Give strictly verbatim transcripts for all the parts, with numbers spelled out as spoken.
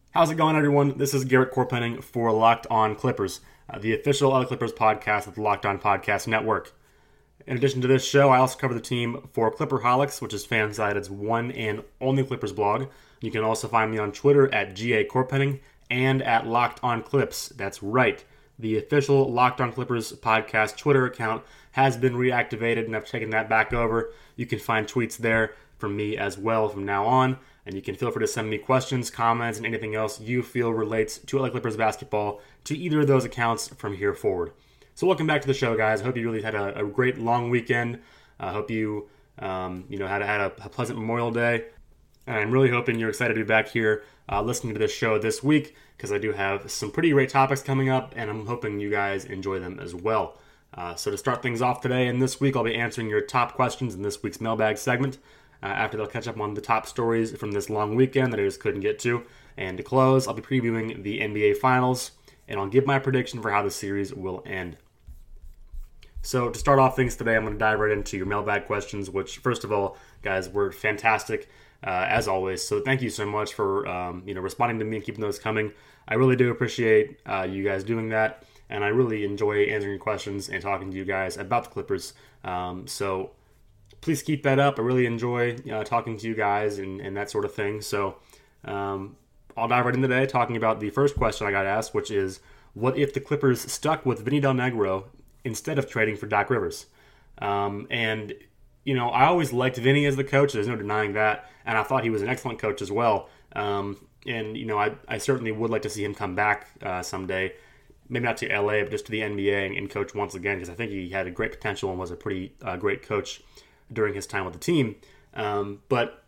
How's it going, everyone? This is Garrett Corpenning for Locked On Clippers, uh, the official L A Clippers podcast of the Locked On Podcast Network. In addition to this show, I also cover the team for Clipperholics, which is FanSided's one and only Clippers blog. You can also find me on Twitter at G A Corpenning and at Locked On Clips. That's right. The official Locked On Clippers podcast Twitter account has been reactivated, and I've taken that back over. You can find tweets there from me as well from now on. And you can feel free to send me questions, comments, and anything else you feel relates to L A Clippers basketball to either of those accounts from here forward. So welcome back to the show, guys. I hope you really had a, a great long weekend. I hope you um, you know had, had a, a pleasant Memorial Day. And I'm really hoping you're excited to be back here uh, listening to this show this week, because I do have some pretty great topics coming up, and I'm hoping you guys enjoy them as well. Uh, so to start things off today and this week, I'll be answering your top questions in this week's mailbag segment. Uh, after they'll catch up on the top stories from this long weekend that I just couldn't get to. And to close, I'll be previewing the N B A Finals, and I'll give my prediction for how the series will end. So to start off things today, I'm going to dive right into your mailbag questions, which, first of all, guys, were fantastic, uh, as always. So thank you so much for um, you know responding to me and keeping those coming. I really do appreciate uh, you guys doing that, and I really enjoy answering your questions and talking to you guys about the Clippers. Um, so please keep that up. I really enjoy uh, talking to you guys and, and that sort of thing. So um, I'll dive right in today talking about the first question I got asked, which is, what if the Clippers stuck with Vinny Del Negro instead of trading for Doc Rivers? Um, and, you know, I always liked Vinny as the coach. There's no denying that. And I thought he was an excellent coach as well. Um, and, you know, I, I certainly would like to see him come back uh, someday. Maybe not to L A, but just to the N B A and, and coach once again, because I think he had a great potential and was a pretty uh, great coach during his time with the team. Um, but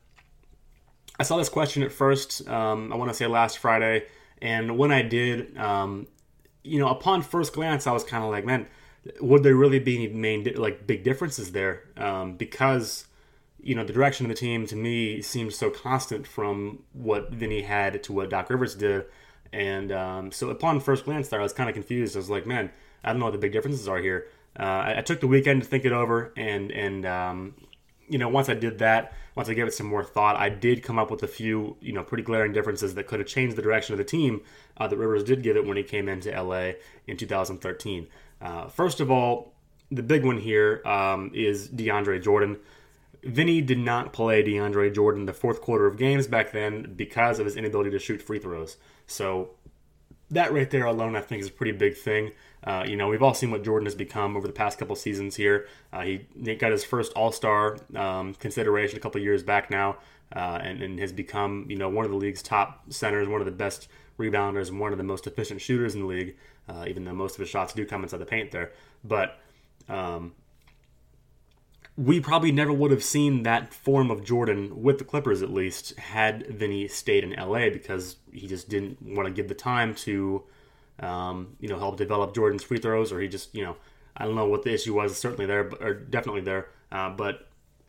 I saw this question at first, um, I want to say last Friday, and when I did, um, you know, upon first glance, I was kind of like, man, would there really be any main, like, big differences there? Um, because, you know, the direction of the team, to me, seemed so constant from what Vinny had to what Doc Rivers did. And um, so upon first glance there, I was kind of confused. I was like, man, I don't know what the big differences are here. Uh, I, I took the weekend to think it over, and and um, you know, once I did that, once I gave it some more thought, I did come up with a few, you know, pretty glaring differences that could have changed the direction of the team uh, that Rivers did give it when he came into L A in two thousand thirteen. Uh, first of all, the big one here um, is DeAndre Jordan. Vinny did not play DeAndre Jordan the fourth quarter of games back then because of his inability to shoot free throws. So that right there alone, I think, is a pretty big thing. Uh, you know, we've all seen what Jordan has become over the past couple seasons here. Uh, he got his first All-Star um, consideration a couple years back now, uh, and, and has become, you know, one of the league's top centers, one of the best rebounders, and one of the most efficient shooters in the league, uh, even though most of his shots do come inside the paint there. But um, we probably never would have seen that form of Jordan, with the Clippers at least, had Vinny stayed in L A, because he just didn't want to give the time to Um, you know, help develop Jordan's free throws, or he just, you know, I don't know what the issue was, certainly there, or definitely there. Uh, but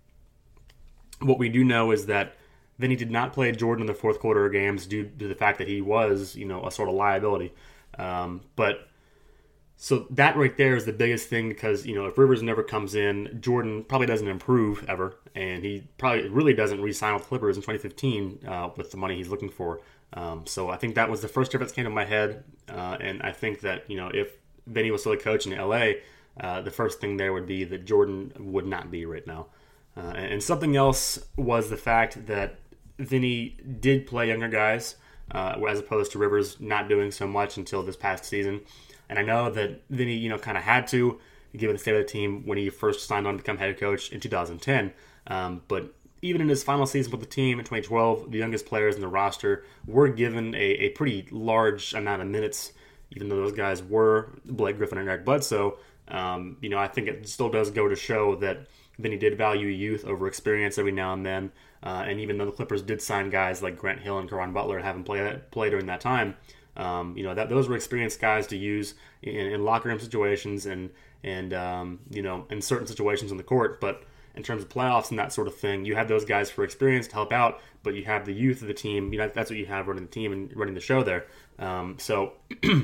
what we do know is that Vinny did not play Jordan in the fourth quarter of games due to the fact that he was, you know, a sort of liability. Um, but so that right there is the biggest thing, because, you know, if Rivers never comes in, Jordan probably doesn't improve ever, and he probably really doesn't re-sign with Clippers in twenty fifteen uh, with the money he's looking for. Um, so I think that was the first difference that came to my head, uh, and I think that, you know, if Vinny was still a coach in L A, uh, the first thing there would be that Jordan would not be right now. Uh, and something else was the fact that Vinny did play younger guys, uh, as opposed to Rivers not doing so much until this past season. And I know that Vinny, you know, kind of had to, given the state of the team when he first signed on to become head coach in two thousand ten. Um, but even in his final season with the team in twenty twelve, the youngest players in the roster were given a, a pretty large amount of minutes, even though those guys were Blake Griffin and Eric Bledsoe. Um, you know, I think it still does go to show that Vinny did value youth over experience every now and then. Uh, and even though the Clippers did sign guys like Grant Hill and Caron Butler and have him play, that, play during that time, um, you know, that those were experienced guys to use in, in locker room situations and, and um, you know, in certain situations on the court. But in terms of playoffs and that sort of thing, you have those guys for experience to help out, but you have the youth of the team. You know, that's what you have running the team and running the show there. Um, so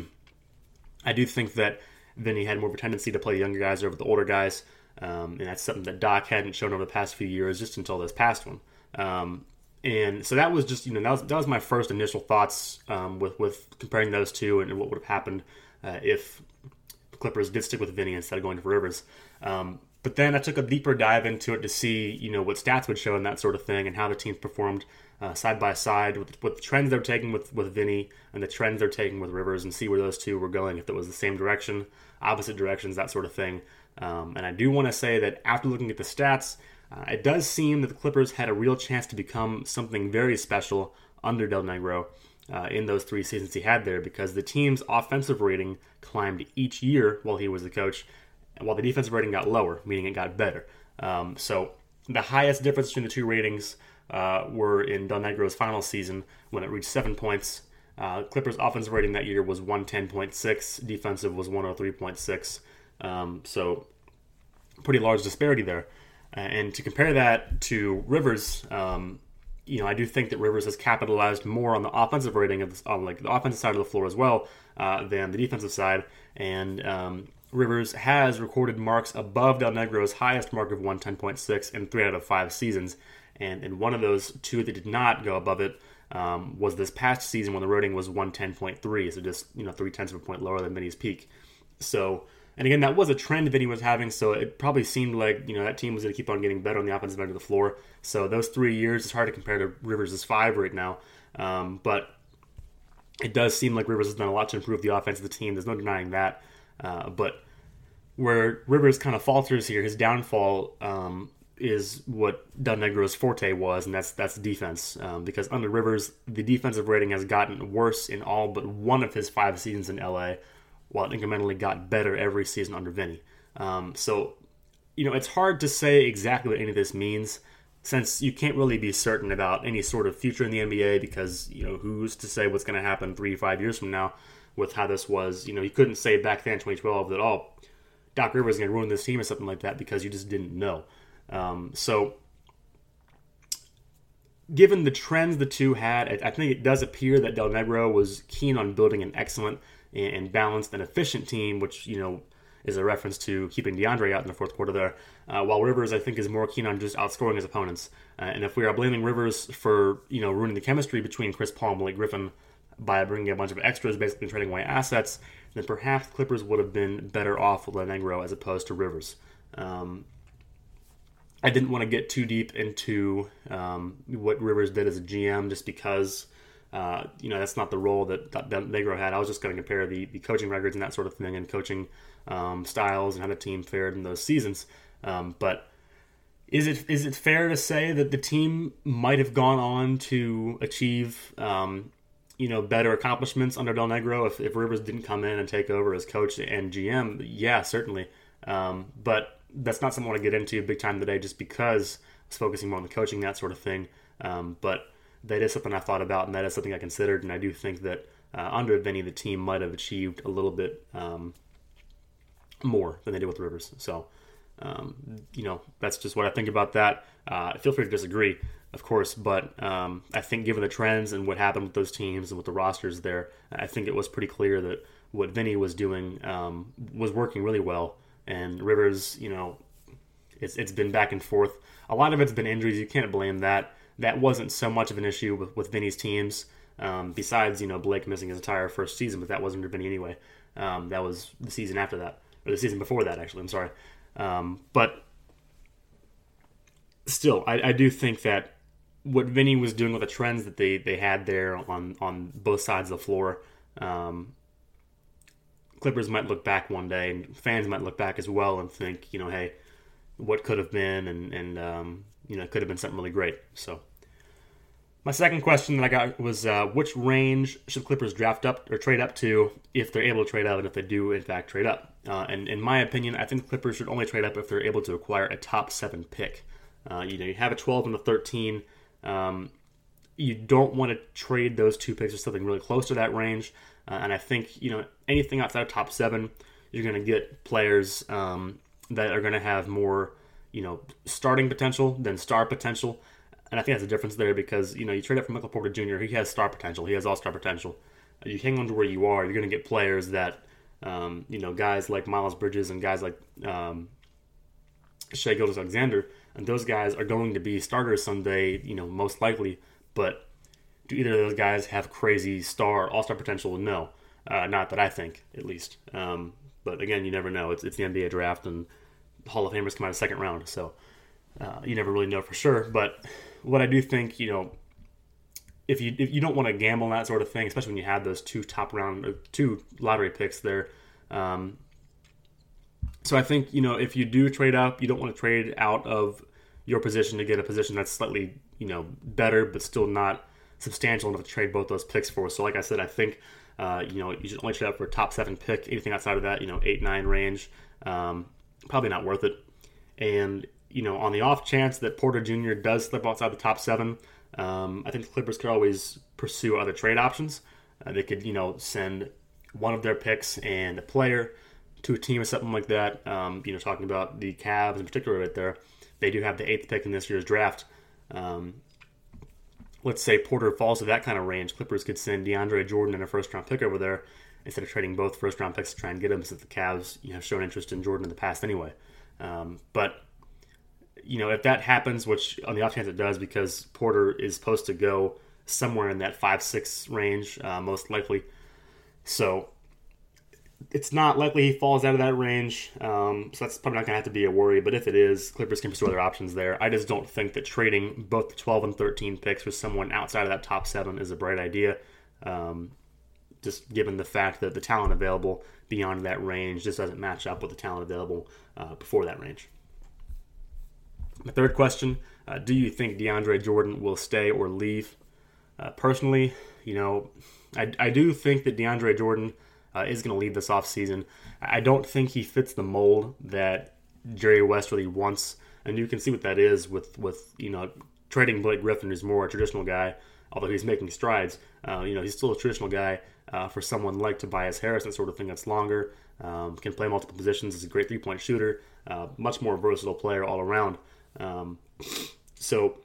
I do think that Vinny had more of a tendency to play younger guys over the older guys, um, and that's something that Doc hadn't shown over the past few years, just until this past one. Um, And so that was just, you know, that was, that was my first initial thoughts um, with, with comparing those two and what would have happened uh, if the Clippers did stick with Vinny instead of going to Rivers. Um, but then I took a deeper dive into it to see, you know, what stats would show and that sort of thing and how the teams performed uh, side by side with, with the trends they're taking with, with Vinny and the trends they're taking with Rivers and see where those two were going, if it was the same direction, opposite directions, that sort of thing. Um, and I do want to say that after looking at the stats, Uh, it does seem that the Clippers had a real chance to become something very special under Del Negro uh, in those three seasons he had there, because the team's offensive rating climbed each year while he was the coach, while the defensive rating got lower, meaning it got better. Um, so the highest difference between the two ratings uh, were in Del Negro's final season when it reached seven points. Uh, Clippers' offensive rating that year was one ten point six, defensive was one oh three point six. Um, so pretty large disparity there. And to compare that to Rivers, um, you know, I do think that Rivers has capitalized more on the offensive rating of the, on like the offensive side of the floor as well uh, than the defensive side. And um, Rivers has recorded marks above Del Negro's highest mark of one ten point six in three out of five seasons. And in one of those two that did not go above it um, was this past season when the rating was one ten point three, so just, you know, three tenths of a point lower than Vinny's peak. So. And again, that was a trend Vinny was having, so it probably seemed like, you know, that team was going to keep on getting better on the offensive end of the floor. So those three years, it's hard to compare to Rivers' five right now. Um, but it does seem like Rivers has done a lot to improve the offense of the team. There's no denying that. Uh, but where Rivers kind of falters here, his downfall um, is what Del Negro's forte was, and that's that's defense. Um, because under Rivers, the defensive rating has gotten worse in all but one of his five seasons in L A, while it incrementally got better every season under Vinny. Um, so, you know, it's hard to say exactly what any of this means, since you can't really be certain about any sort of future in the N B A, because, you know, who's to say what's going to happen three to five years from now with how this was. You know, you couldn't say back then in twenty twelve that, oh, Doc Rivers is going to ruin this team or something like that, because you just didn't know. Um, so, given the trends the two had, I think it does appear that Del Negro was keen on building an excellent and balanced and efficient team, which, you know, is a reference to keeping DeAndre out in the fourth quarter there, uh, while Rivers, I think, is more keen on just outscoring his opponents. Uh, and if we are blaming Rivers for, you know, ruining the chemistry between Chris Paul and Blake Griffin by bringing a bunch of extras, basically trading away assets, then perhaps the Clippers would have been better off with Del Negro as opposed to Rivers. Um, I didn't want to get too deep into um, what Rivers did as a G M, just because Uh, you know, that's not the role that, that Negro had. I was just going to compare the, the coaching records and that sort of thing, and coaching um, styles and how the team fared in those seasons. Um, but is it is it fair to say that the team might have gone on to achieve, um, you know, better accomplishments under Del Negro if, if Rivers didn't come in and take over as coach and G M? Yeah, certainly. Um, but that's not something I want to get into big time today, just because I was focusing more on the coaching, that sort of thing. Um, but that is something I thought about, and that is something I considered, and I do think that uh, under Vinny, the team might have achieved a little bit um, more than they did with Rivers. So, um, you know, that's just what I think about that. Uh, feel free to disagree, of course, but um, I think given the trends and what happened with those teams and with the rosters there, I think it was pretty clear that what Vinny was doing um, was working really well, and Rivers, you know, it's it's been back and forth. A lot of it's been injuries. You can't blame that. That wasn't so much of an issue with, with Vinny's teams, um, besides, you know, Blake missing his entire first season, but that wasn't under Vinny anyway. Um, that was the season after that, or the season before that, actually, I'm sorry. Um, but still, I, I do think that what Vinny was doing with the trends that they, they had there on, on both sides of the floor, um, Clippers might look back one day, and fans might look back as well and think, you know, hey, what could have been, and, and um, you know, it could have been something really great. So, my second question that I got was, uh, which range should Clippers draft up or trade up to if they're able to trade up, and if they do, in fact, trade up? Uh, and in my opinion, I think the Clippers should only trade up if they're able to acquire a top seven pick. Uh, you know, you have a twelve and a thirteen. Um, you don't want to trade those two picks for something really close to that range. Uh, and I think, you know, anything outside of top seven, you're going to get players um, that are going to have more, you know, starting potential than star potential. And I think that's a difference there, because, you know, you trade up for Michael Porter Junior, he has star potential. He has all-star potential. You hang on to where you are, you're going to get players that, um, you know, guys like Miles Bridges and guys like um, Shai Gilgeous-Alexander, and those guys are going to be starters someday, you know, most likely, but do either of those guys have crazy star, all-star potential? No. Uh, not that I think, at least. Um, but again, you never know. It's, it's the N B A draft, and Hall of Famers come out of the second round, so uh, you never really know for sure. But what I do think, you know, if you if you don't want to gamble on that sort of thing, especially when you have those two top round, uh, two lottery picks there. Um, so I think, you know, if you do trade up, you don't want to trade out of your position to get a position that's slightly, you know, better, but still not substantial enough to trade both those picks for. So like I said, I think, uh, you know, you should only trade up for a top seven pick. Anything outside of that, you know, eight, nine range, um, probably not worth it. And, you know, on the off chance that Porter Junior does slip outside the top seven, um, I think the Clippers could always pursue other trade options. Uh, they could, you know, send one of their picks and a player to a team or something like that. Um, you know, talking about the Cavs in particular right there. They do have the eighth pick in this year's draft. Um, let's say Porter falls to that kind of range. Clippers could send DeAndre Jordan and a first-round pick over there instead of trading both first-round picks to try and get him, since the Cavs, you know, have shown interest in Jordan in the past anyway. Um, but, you know, if that happens, which on the off chance it does, because Porter is supposed to go somewhere in that five six range, uh, most likely. So it's not likely he falls out of that range, um, so that's probably not going to have to be a worry. But if it is, Clippers can pursue other options there. I just don't think that trading both the twelve and thirteen picks for someone outside of that top seven is a bright idea, um, just given the fact that the talent available beyond that range just doesn't match up with the talent available uh, before that range. My third question, uh, do you think DeAndre Jordan will stay or leave? Uh, personally, you know, I, I do think that DeAndre Jordan Uh, is going to leave this offseason. I don't think he fits the mold that Jerry West really wants, and you can see what that is with, with you know, trading Blake Griffin, who's more a traditional guy, although he's making strides. Uh, you know, he's still a traditional guy uh, for someone like Tobias Harris, that sort of thing that's longer, um, can play multiple positions, is a great three-point shooter, uh, much more versatile player all around. Um, so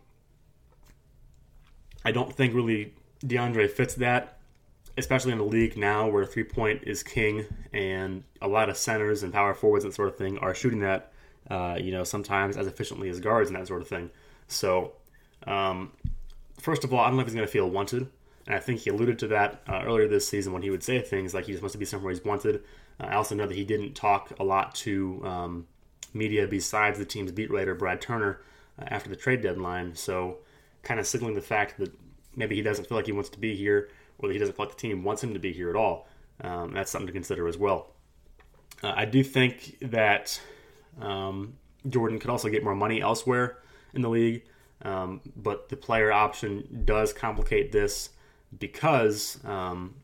I don't think really DeAndre fits that, especially in the league now where three-point is king and a lot of centers and power forwards and that sort of thing are shooting that, uh, you know, sometimes as efficiently as guards and that sort of thing. So, um, first of all, I don't know if he's going to feel wanted. And I think he alluded to that uh, earlier this season when he would say things like he just wants to be somewhere he's wanted. Uh, I also know that he didn't talk a lot to um, media besides the team's beat writer, Brad Turner, uh, after the trade deadline. So, kind of signaling the fact that maybe he doesn't feel like he wants to be here, or that he doesn't feel like the team wants him to be here at all. Um, that's something to consider as well. Uh, I do think that um, Jordan could also get more money elsewhere in the league, um, but the player option does complicate this because, um,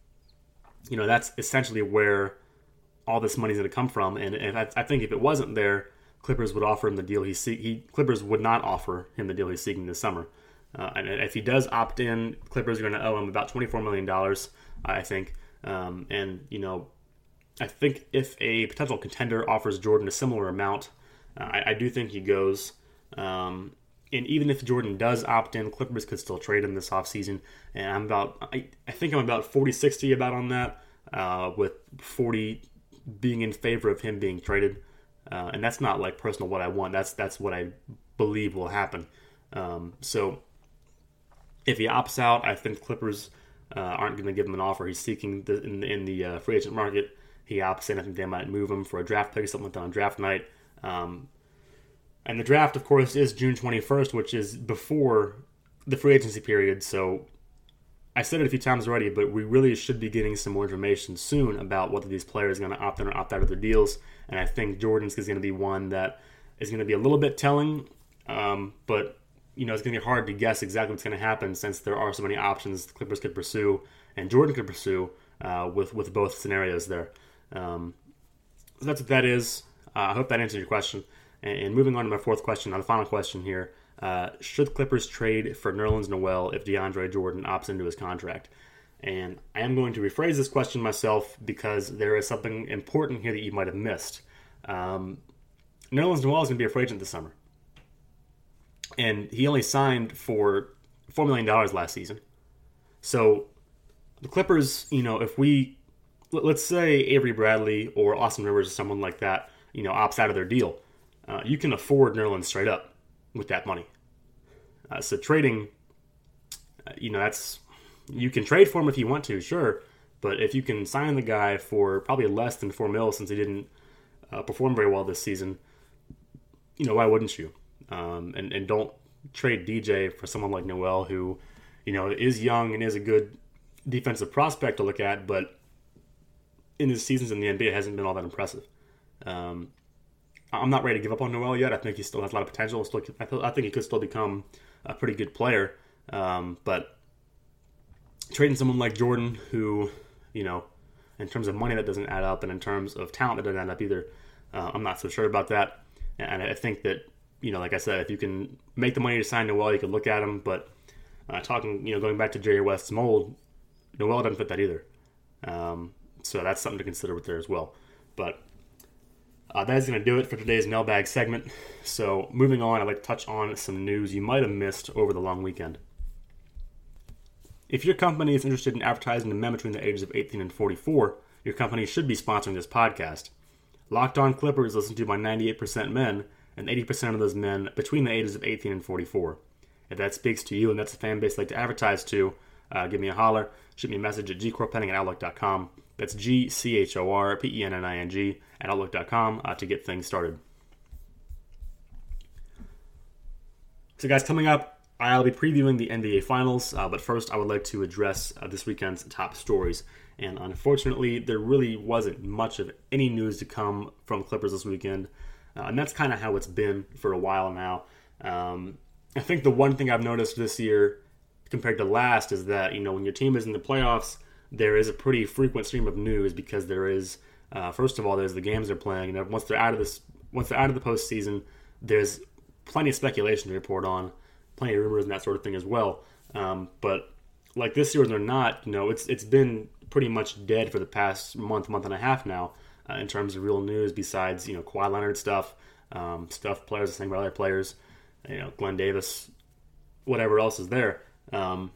you know, that's essentially where all this money is going to come from. And, and I, I think if it wasn't there, Clippers would offer him the deal he's see- he Clippers would not offer him the deal he's seeking this summer. Uh, and if he does opt in, Clippers are going to owe him about twenty-four million dollars, I think. Um, and, you know, I think if a potential contender offers Jordan a similar amount, uh, I, I do think he goes. Um, and even if Jordan does opt in, Clippers could still trade him this offseason. And I'm about, I, I think I'm about forty sixty about on that, uh, with forty being in favor of him being traded. Uh, and that's not like personal what I want. That's, that's what I believe will happen. Um, so, if he opts out, I think the Clippers uh, aren't going to give him an offer he's seeking the, in, in the uh, free agent market. He opts in. I think they might move him for a draft pick or something like that on draft night. Um, and the draft, of course, is June twenty-first, which is before the free agency period. So I said it a few times already, but we really should be getting some more information soon about whether these players are going to opt in or opt out of their deals. And I think Jordan's is going to be one that is going to be a little bit telling, um, but you know, it's going to be hard to guess exactly what's going to happen since there are so many options the Clippers could pursue and Jordan could pursue uh, with, with both scenarios there. Um, so that's what that is. Uh, I hope that answers your question. And, and moving on to my fourth question, the final question here. Uh, should Clippers trade for Nerlens Noel if DeAndre Jordan opts into his contract? And I am going to rephrase this question myself because there is something important here that you might have missed. Um, Nerlens Noel is going to be a free agent this summer. And he only signed for four million dollars last season. So the Clippers, you know, if we, let's say Avery Bradley or Austin Rivers or someone like that, you know, opts out of their deal, uh, you can afford Nerlens straight up with that money. Uh, so trading uh, you know, that's you can trade for him if you want to, sure. But if you can sign the guy for probably less than four mil since he didn't uh, perform very well this season, you know, why wouldn't you? Um, and, and don't trade D J for someone like Noel, who, you know, is young and is a good defensive prospect to look at, but in his seasons in the N B A hasn't been all that impressive. Um, I'm not ready to give up on Noel yet. I think he still has a lot of potential. Still, I, feel, I think he could still become a pretty good player. Um, but trading someone like Jordan, who, you know, in terms of money that doesn't add up, and in terms of talent that doesn't add up either, uh, I'm not so sure about that. And I think that, you know, like I said, if you can make the money to sign Noel, you can look at him. But uh, talking, you know, going back to Jerry West's mold, Noel doesn't fit that either. Um, so that's something to consider with there as well. But uh, that is going to do it for today's mailbag segment. So moving on, I'd like to touch on some news you might have missed over the long weekend. If your company is interested in advertising to men between the ages of eighteen and forty-four, your company should be sponsoring this podcast. Locked On Clippers is listened to by ninety-eight percent men, and eighty percent of those men between the ages of eighteen and forty-four. If that speaks to you and that's a fan base you'd like to advertise to, uh, give me a holler. Shoot me a message at g corpenning at outlook dot com. That's G C H O R P E N N I N G at outlook dot com uh, to get things started. So guys, coming up, I'll be previewing the N B A Finals, uh, but first I would like to address uh, this weekend's top stories. And unfortunately, there really wasn't much of any news to come from Clippers this weekend. Uh, and that's kind of how it's been for a while now. Um, I think the one thing I've noticed this year compared to last is that, you know, when your team is in the playoffs, there is a pretty frequent stream of news because there is, uh, first of all, there's the games they're playing. And once they're out of this, once they're out of the postseason, there's plenty of speculation to report on, plenty of rumors and that sort of thing as well. Um, but like this year, when they're not, you know, it's it's been pretty much dead for the past month, month and a half now uh, in terms of real news. Besides, you know, Kawhi Leonard stuff, um, stuff players are saying about other players, you know, Glenn Davis, whatever else is there. Um,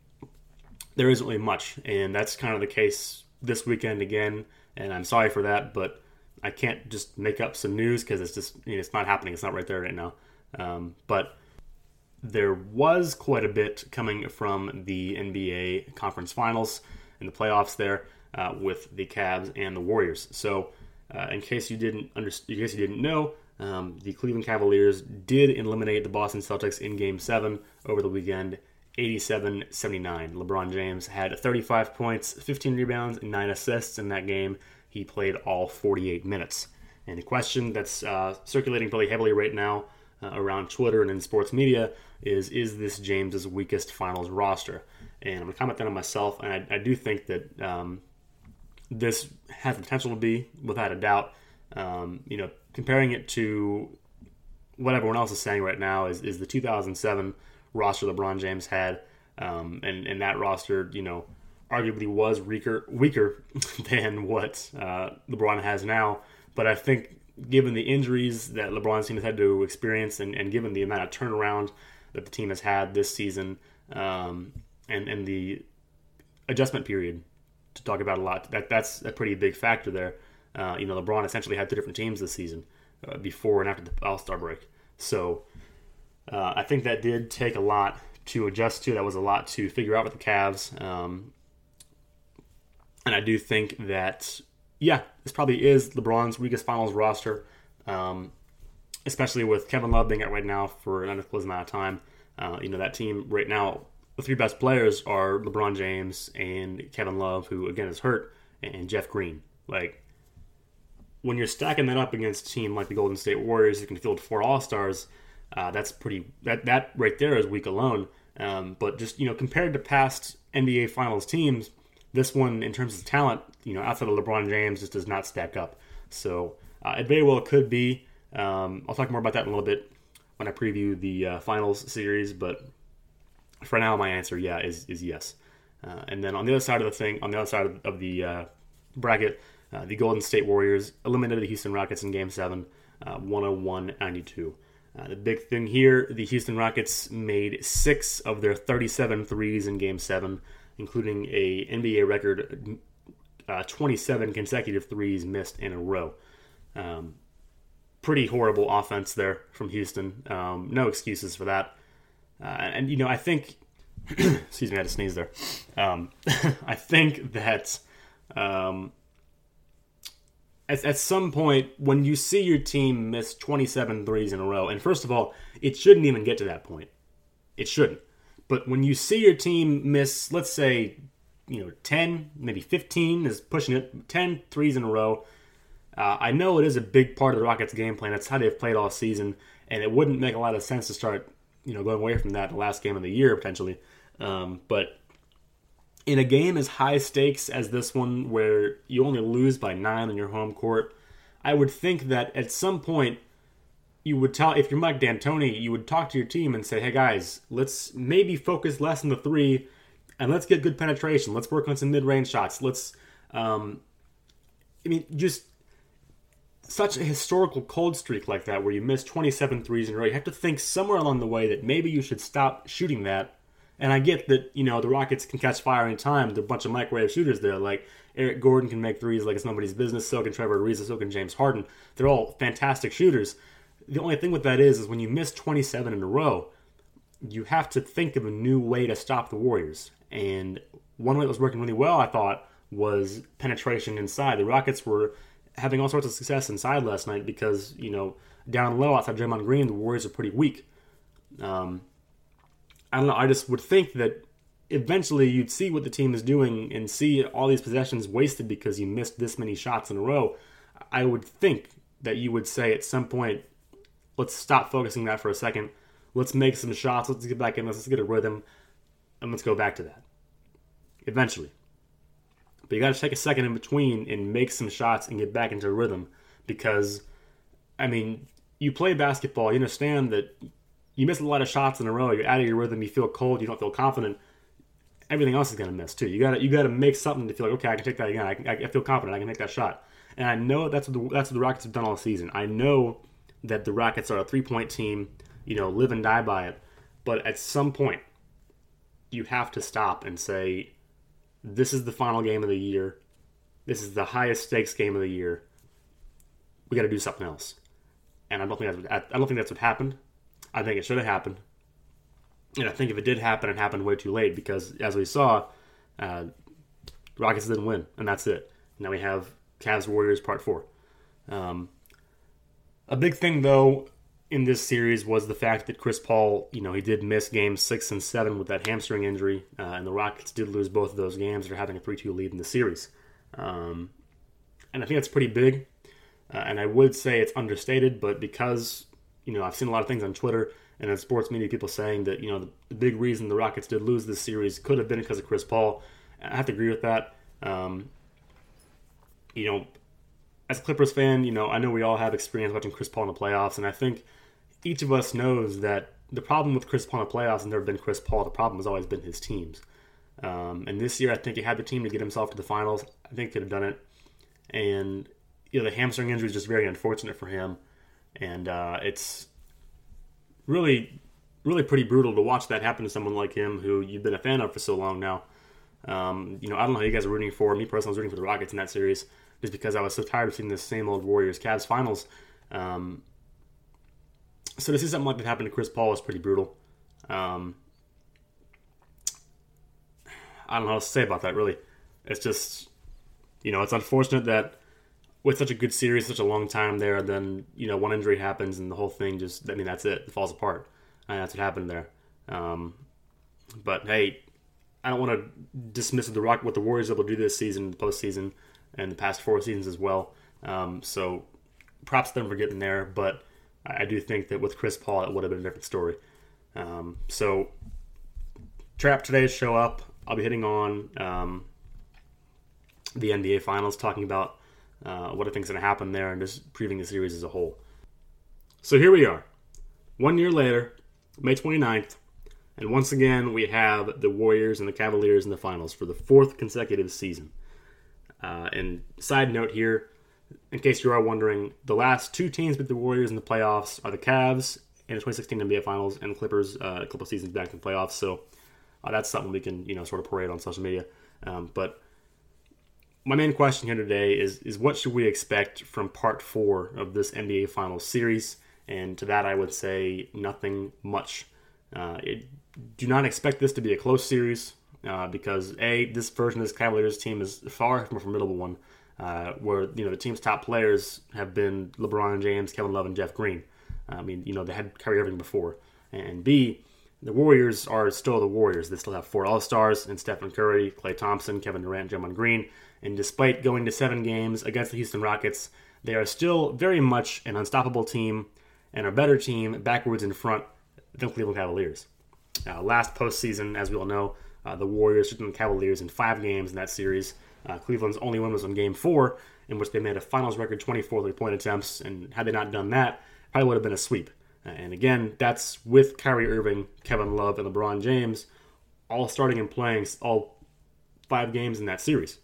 there isn't really much, and that's kind of the case this weekend again. And I'm sorry for that, but I can't just make up some news because it's just, you know, it's not happening. It's not right there right now. Um, but there was quite a bit coming from the N B A Conference Finals and the playoffs there uh, with the Cavs and the Warriors. So, uh, in case you didn't under- in case you didn't know, um, the Cleveland Cavaliers did eliminate the Boston Celtics in Game Seven over the weekend, eighty-seven seventy-nine. LeBron James had thirty-five points, fifteen rebounds, and nine assists in that game. He played all forty-eight minutes. And the question that's uh, circulating really heavily right now uh, around Twitter and in sports media is, is this James's weakest finals roster? And I'm going to comment that on myself, and I, I do think that um, this has the potential to be, without a doubt. Um, you know, comparing it to what everyone else is saying right now is, is the two thousand seven roster LeBron James had, um, and, and that roster, you know, arguably was weaker, weaker than what uh, LeBron has now. But I think given the injuries that LeBron's team has had to experience and, and given the amount of turnaround that the team has had this season, um, and, and the adjustment period to talk about a lot, that that's a pretty big factor there. Uh, you know, LeBron essentially had two different teams this season, uh, before and after the All-Star break. So uh, I think that did take a lot to adjust to. That was a lot to figure out with the Cavs. Um, and I do think that, yeah, this probably is LeBron's weakest finals roster, um, especially with Kevin Love being out right now for an undisclosed amount of time. Uh, you know, that team right now, the three best players are LeBron James and Kevin Love, who, again, is hurt, and Jeff Green. Like, when you're stacking that up against a team like the Golden State Warriors who can field four All-Stars, uh, that's pretty, that, that right there is weak alone. Um, but just, you know, compared to past N B A Finals teams, this one, in terms of talent, you know, outside of LeBron James, just does not stack up. So uh, it very well could be. Um, I'll talk more about that in a little bit when I preview the uh, Finals series. But for now, my answer, yeah, is is yes. Uh, and then on the other side of the thing, on the other side of, of the uh, bracket, uh, the Golden State Warriors eliminated the Houston Rockets in Game Seven, uh, one oh one ninety-two. Uh, the big thing here, the Houston Rockets made six of their thirty-seven threes in Game seven, including a N B A record uh, twenty-seven consecutive threes missed in a row. Um, pretty horrible offense there from Houston. Um, no excuses for that. Uh, and, you know, I think excuse me, I had to sneeze there. Um, I think that um, at, at some point, when you see your team miss twenty-seven threes in a row, and first of all, it shouldn't even get to that point. It shouldn't. But when you see your team miss, let's say, you know, ten, maybe fifteen is pushing it, ten threes in a row, uh, I know it is a big part of the Rockets' game plan. That's how they've played all season, and it wouldn't make a lot of sense to start, you know, going away from that the last game of the year, potentially. Um, but in a game as high stakes as this one, where you only lose by nine on your home court, I would think that at some point you would tell, if you're Mike D'Antoni, you would talk to your team and say, hey guys, let's maybe focus less on the three and let's get good penetration. Let's work on some mid-range shots. Let's, um, I mean, just such a historical cold streak like that where you miss twenty-seven threes in a row. You have to think somewhere along the way that maybe you should stop shooting that. And I get that, you know, the Rockets can catch fire anytime. There are a bunch of microwave shooters there. Like, Eric Gordon can make threes like it's nobody's business. So can Trevor Ariza, so can James Harden. They're all fantastic shooters. The only thing with that is, is when you miss twenty-seven in a row, you have to think of a new way to stop the Warriors. And one way that was working really well, I thought, was penetration inside. The Rockets were having all sorts of success inside last night because, you know, down low outside Draymond Green, the Warriors are pretty weak. Um, I don't know. I just would think that eventually you'd see what the team is doing and see all these possessions wasted because you missed this many shots in a row. I would think that you would say at some point, let's stop focusing that for a second. Let's make some shots. Let's get back in. Let's get a rhythm. And let's go back to that. Eventually. But you got to take a second in between and make some shots and get back into a rhythm. Because, I mean, you play basketball. You understand that you miss a lot of shots in a row. You're out of your rhythm. You feel cold. You don't feel confident. Everything else is going to miss, too. You got you got to make something to feel like, okay, I can take that again. I, can, I feel confident. I can make that shot. And I know that's what the, that's what the Rockets have done all season. I know that the Rockets are a three-point team, you know, live and die by it. But at some point, you have to stop and say, this is the final game of the year. This is the highest stakes game of the year. We got to do something else. And I don't think that's what, I don't think that's what happened. I think it should have happened. And I think if it did happen, it happened way too late because, as we saw, uh, the Rockets didn't win, and that's it. Now we have Cavs Warriors Part four. Um, a big thing, though, in this series was the fact that Chris Paul, you know, he did miss games six and seven with that hamstring injury, uh, and the Rockets did lose both of those games. They're having a three two lead in the series. Um, and I think that's pretty big. Uh, and I would say it's understated, but because, you know, I've seen a lot of things on Twitter and in sports media, people saying that, you know, the, the big reason the Rockets did lose this series could have been because of Chris Paul. I have to agree with that. Um, you know, as a Clippers fan, you know, I know we all have experience watching Chris Paul in the playoffs, and I think each of us knows that the problem with Chris Paul in the playoffs has never been Chris Paul. The problem has always been his teams. Um, and this year, I think he had the team to get himself to the finals. I think he could have done it. And, you know, the hamstring injury is just very unfortunate for him. And uh, it's really, really pretty brutal to watch that happen to someone like him who you've been a fan of for so long now. Um, you know, I don't know how you guys are rooting for. Me personally, I was rooting for the Rockets in that series just because I was so tired of seeing this same old Warriors-Cavs finals. Um, so to see something like that happen to Chris Paul is pretty brutal. Um, I don't know how to say about that, really. It's just, you know, it's unfortunate that with such a good series, such a long time there, then, you know, one injury happens and the whole thing just, I mean, that's it. It falls apart. And that's what happened there. Um, but, hey, I don't want to dismiss the Rock what the Warriors are able to do this season, the postseason, and the past four seasons as well. Um, so props to them for getting there. But I do think that with Chris Paul, it would have been a different story. Um, so Trap today's show up. I'll be hitting on um, the N B A Finals, talking about uh, what I think is going to happen there and just previewing the series as a whole. So here we are. One year later, May twenty-ninth, and once again we have the Warriors and the Cavaliers in the finals for the fourth consecutive season. Uh, and side note here, in case you are wondering, the last two teams with the Warriors in the playoffs are the Cavs in the twenty sixteen N B A Finals and the Clippers uh, a couple of seasons back in the playoffs. So uh, that's something we can, you know, sort of parade on social media. Um, but my main question here today is, is what should we expect from part four of this N B A Finals series? And to that I would say nothing much. Uh, it do not expect this to be a close series uh, because, A, this version of this Cavaliers team is far from a formidable one, uh, where, you know, the team's top players have been LeBron James, Kevin Love, and Jeff Green. I mean, you know, they had Kyrie Irving before. And B, the Warriors are still the Warriors. They still have four All-Stars in Stephen Curry, Klay Thompson, Kevin Durant, Draymond Green. And despite going to seven games against the Houston Rockets, they are still very much an unstoppable team and a better team backwards in front than Cleveland Cavaliers. Uh, last postseason, as we all know, uh, the Warriors took the Cavaliers in five games in that series. Uh, Cleveland's only win was on Game four, in which they made a finals record twenty-four three-point attempts, and had they not done that, probably would have been a sweep. Uh, and again, that's with Kyrie Irving, Kevin Love, and LeBron James all starting and playing all five games in that series.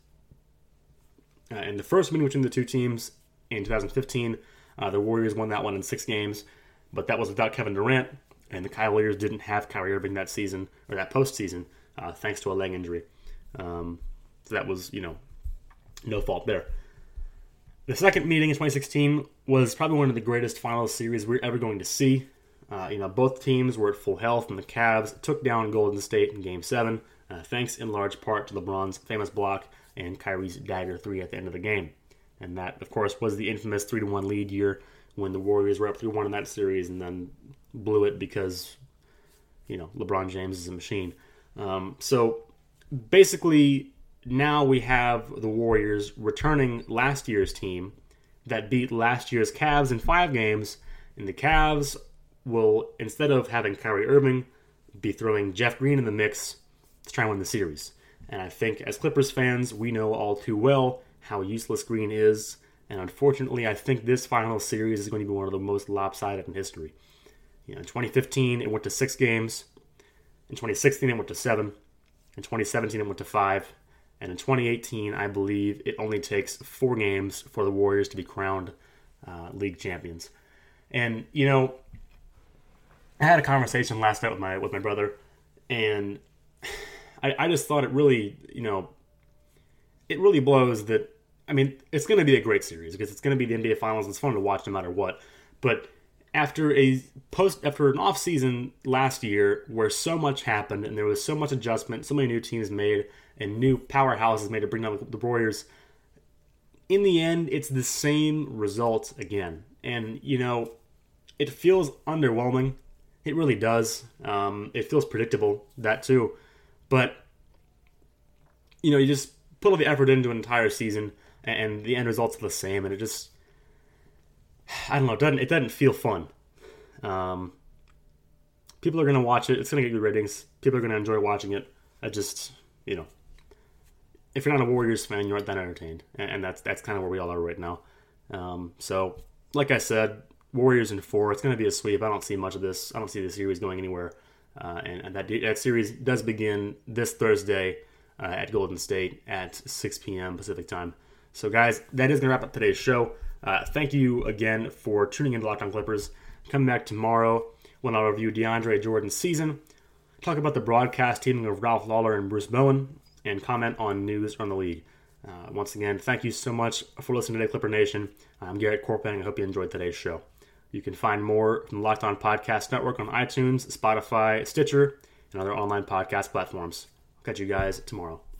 Uh, in the first meeting between the two teams in two thousand fifteen, uh, the Warriors won that one in six games, but that was without Kevin Durant, and the Cavaliers didn't have Kyrie Irving that season, or that postseason, uh, thanks to a leg injury. Um, so that was, you know, no fault there. The second meeting in twenty sixteen was probably one of the greatest finals series we're ever going to see. Uh, you know, both teams were at full health, and the Cavs took down Golden State in Game seven, uh, thanks in large part to LeBron's famous block and Kyrie's dagger three at the end of the game. And that, of course, was the infamous three to one lead year when the Warriors were up three one in that series and then blew it because, you know, LeBron James is a machine. Um, so, basically, now we have the Warriors returning last year's team that beat last year's Cavs in five games, and the Cavs will, instead of having Kyrie Irving, be throwing Jeff Green in the mix to try and win the series. And I think as Clippers fans, we know all too well how useless Green is, and unfortunately, I think this final series is going to be one of the most lopsided in history. You know, in twenty fifteen, it went to six games. In twenty sixteen, it went to seven. In twenty seventeen, it went to five. And in twenty eighteen, I believe it only takes four games for the Warriors to be crowned uh, league champions. And, you know, I had a conversation last night with my with my brother, and I, I just thought it really, you know, it really blows that, I mean, it's going to be a great series because it's going to be the N B A Finals. It's fun to watch no matter what. But after a post, after an off season last year where so much happened and there was so much adjustment, so many new teams made and new powerhouses made to bring down the Warriors, in the end, it's the same result again. And, you know, it feels underwhelming. It really does. Um, it feels predictable, that too. But, you know, you just put all the effort into an entire season and the end result's the same, and it just, I don't know, it doesn't, it doesn't feel fun. Um, people are going to watch it. It's going to get good ratings. People are going to enjoy watching it. I just, you know, if you're not a Warriors fan, you aren't that entertained. And, and that's that's kind of where we all are right now. Um, so, like I said, Warriors in four. It's going to be a sweep. I don't see much of this. I don't see the series going anywhere. Uh, and, and that that series does begin this Thursday uh, at Golden State at six p.m. Pacific time. So, guys, that is going to wrap up today's show. Uh, thank you again for tuning in to Locked On Clippers. Come back tomorrow when I'll review DeAndre Jordan's season, talk about the broadcast teaming of Ralph Lawler and Bruce Bowen, and comment on news from the league. Uh, once again, thank you so much for listening today, Clipper Nation. I'm Garrett Corpenning. I hope you enjoyed today's show. You can find more from the Locked On Podcast Network on iTunes, Spotify, Stitcher, and other online podcast platforms. I'll catch you guys tomorrow.